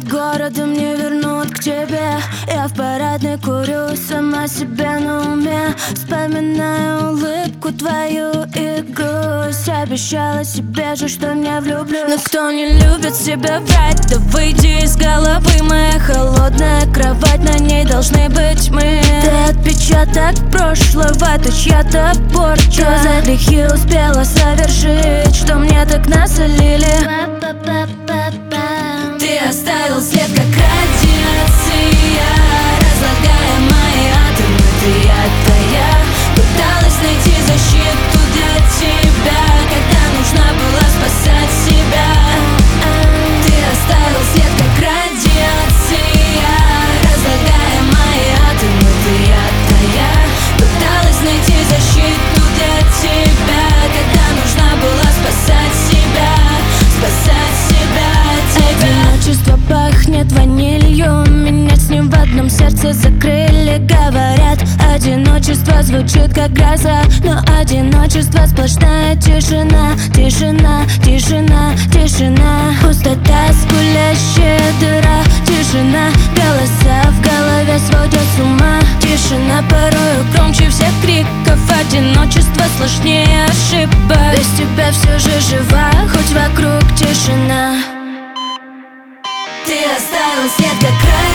над городом не вернут к тебе. Я в парадной курю, сама себе на уме, вспоминаю улыбку твою и грусть. Обещала себе же, что не влюблюсь, но кто не любит себя врать, да выйди из головы. Моя холодная кровать, на ней должны быть мы. Ты отпечаток прошлого, ты чья-то порча. За грехи успела совершить, что мне так насолили. Ты оставил след, как радиация, разлагая мои атомы. Ты я пыталась найти защиту для тебя, когда нужна была спасать себя. Ты оставил след, как радиация, разлагая мои атомы. Ты я пыталась найти защиту для тебя, когда нужна была спасать себя, спасать себя. Одиночество пахнет ванилью, меня с ним в одном сердце закрыли. Говорят, одиночество звучит как гроза, но одиночество сплошная тишина. Тишина, тишина, тишина, пустота, скулящая дыра. Тишина, голоса в голове сводят с ума. Тишина порою громче всех криков. Одиночество сложнее ошибок. Без тебя все же жива, хоть вокруг тишина. Ты оставил след, как